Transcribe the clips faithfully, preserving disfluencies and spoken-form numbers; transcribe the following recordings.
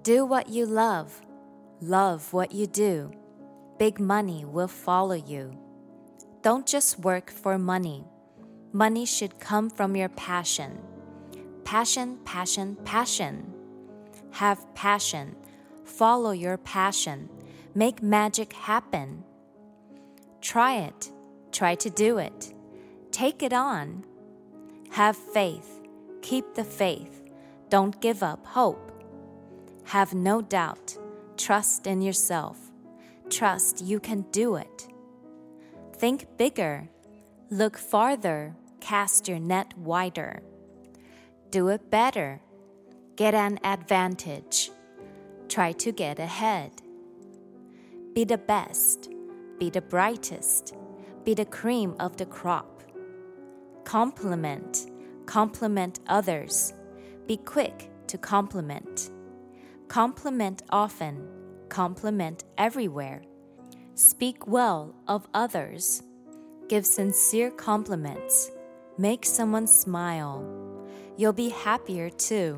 Do what you love. Love what you do. Big money will follow you. Don't just work for money. Money should come from your passion. Passion, passion, passion. Have passion. Follow your passion. Make magic happen. Try it. Try to do it. Take it on. Have faith. Keep the faith. Don't give up hope. Have no doubt. Trust in yourself. Trust you can do it. Think bigger. Look farther. Cast your net wider. Do it better. Get an advantage. Try to get ahead. Be the best. Be the brightest. Be the cream of the crop. Compliment. Compliment others. Be quick to compliment. Compliment often. Compliment everywhere. Speak well of others. Give sincere compliments. Make someone smile. You'll be happier too.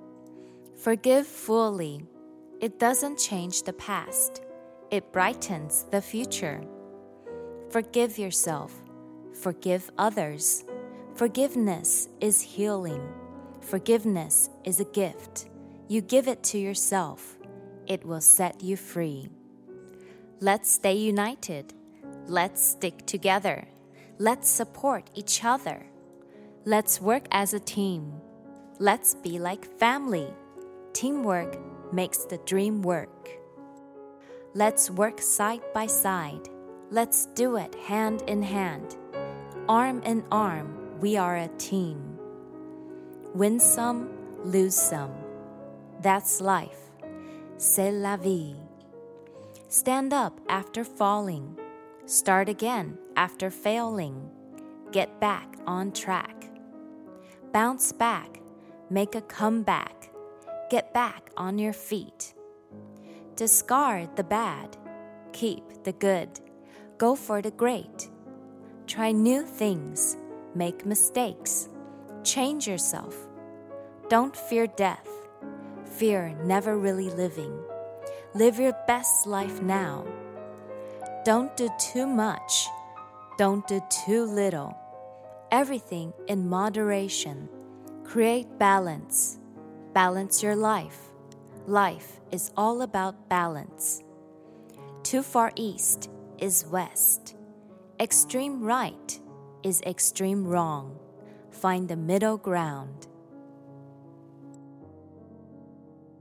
Forgive fully. It doesn't change the past. It brightens the future. Forgive yourself. Forgive others. Forgiveness is healing. Forgiveness is a gift. You give it to yourself. It will set you free. Let's stay united. Let's stick together. Let's support each other. Let's work as a team. Let's be like family. Teamwork makes the dream work. Let's work side by side. Let's do it hand in hand. Arm in arm, we are a team. Win some, lose some. That's life. C'est la vie. Stand up after falling. Start again after failing. Get back on track. Bounce back. Make a comeback. Get back on your feet. Discard the bad. Keep the good. Go for the great. Try new things. Make mistakes. Change yourself. Don't fear death. Fear never really living. Live your best life now. Don't do too much. Don't do too little. Everything in moderation. Create balance. Balance your life. Life is all about balance. Too far east is west. Extreme right is extreme wrong. Find the middle ground.